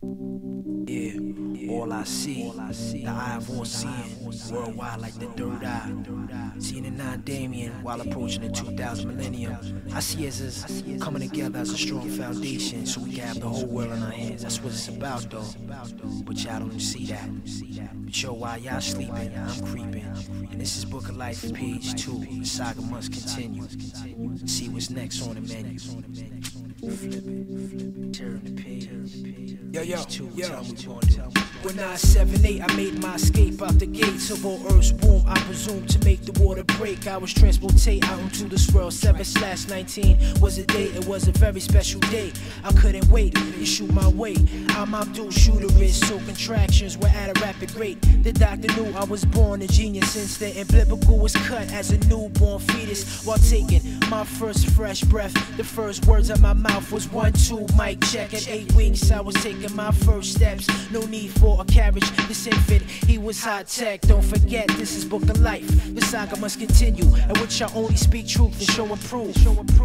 Yeah, all I see, the eye of all seeing, worldwide like the third eye. Seeing the non-Damien while approaching the 2000 millennium. I see us as coming together as a strong foundation so we can have the whole world in our hands. That's what it's about though. But y'all don't see that. But yo, while y'all sleeping, I'm creeping. And this is Book of Life, page 2. The saga must continue. See what's next on the menu. Flip it, turn the page. Yo. When I was 7'8", I made my escape out the gates of all Earth's womb. I presume to make the water break. I was transported out into this world. 7/19 was a day. It was a very special day. I couldn't wait to shoot my way. I'm Abdul Shooter is so contractions were at a rapid rate. The doctor knew I was born a genius. Instant and biblical was cut as a newborn fetus while taking my first fresh breath. The first words of my mouth was 1, 2, mic check. At 8 weeks I was taking my first steps. No need for a carriage. This infant, he was high tech. Don't forget, this is Book of Life. The saga must continue, at which I only speak truth and show and prove.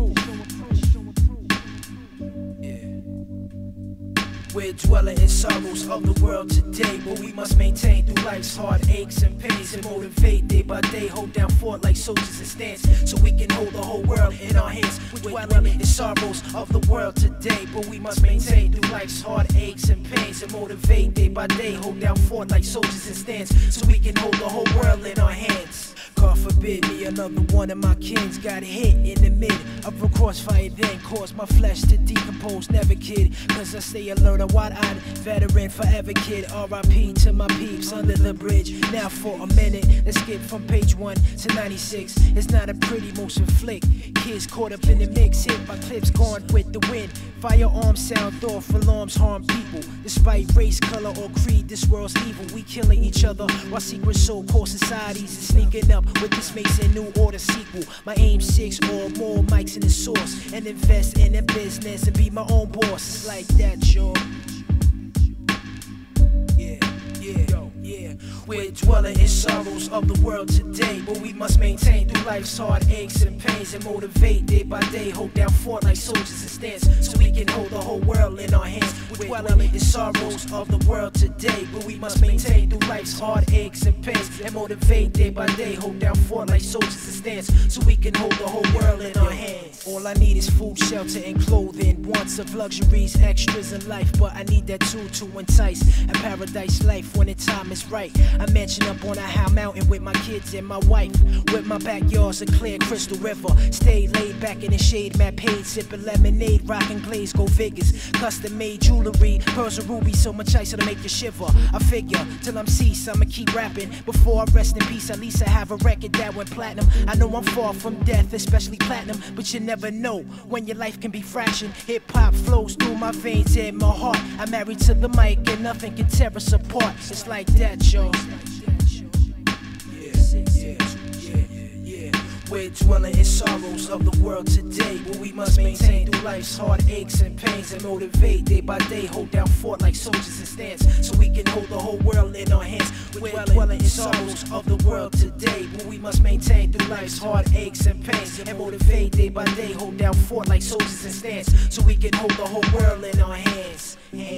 We're dwelling in sorrows of the world today, but we must maintain through life's hard aches and pains and motivate day by day, hold down fort like soldiers in stance, so we can hold the whole world in our hands. We're dwelling in sorrows of the world today, but we must maintain through life's hard aches and pains and motivate day by day, hold down fort like soldiers in stance, so we can hold the whole world in our hands. God forbid me another one of my kins got hit in the mid of a crossfire, then caused my flesh to decompose. Never kid, cause I stay alert, a wide-eyed veteran, forever kid. R.I.P. to my peeps under the bridge. Now for a minute, let's skip from page 1 to 96. It's not a pretty motion flick. Kids caught up in the mix, hit by clips gone with the wind. Firearms sound off, alarms harm people. Despite race, color, or creed, this world's evil. We killing each other while secret so-called societies is sneaking up with this Mason New Order sequel. My aim 6 or more mics in the source, and invest in a business and be my own boss. It's like that, yo. Yeah. We're dwelling in sorrows of the world today, but we must maintain through life's hard aches and pains and motivate day by day, hold down fort like soldiers in stance, so we can hold the whole world in our hands. We're dwelling in sorrows of the world today, but we must maintain through life's hard aches and pains and motivate day by day, hold down fort like soldiers in stance, so we can hold the whole world in our hands. All I need is food, shelter, and clothing. Wants of luxuries, extras in life, but I need that too to entice a paradise life when the time is right. I mention up on a high mountain with my kids and my wife, with my backyard's a clear crystal river. Stay laid back in the shade, map paid, sipping lemonade, rockin' glaze, go figures. Custom made jewelry, pearls and rubies, so much ice it'll make you shiver. I figure till I'm ceased, I'ma keep rapping. Before I rest in peace, at least I have a record that went platinum. I know I'm far from death, especially platinum, but you never know when your life can be fractured. Hip hop flows through my veins and my heart. I'm married to the mic and nothing can tear us apart. It's like that, yo. We're dwelling in sorrows of the world today, but we must maintain through life's hard aches and pains and motivate day by day, hold down fort like soldiers in stance, so we can hold the whole world in our hands. We're dwelling in sorrows of the world today, but we must maintain through life's hard aches and pains and motivate day by day, hold down fort like soldiers in stance, so we can hold the whole world in our hands.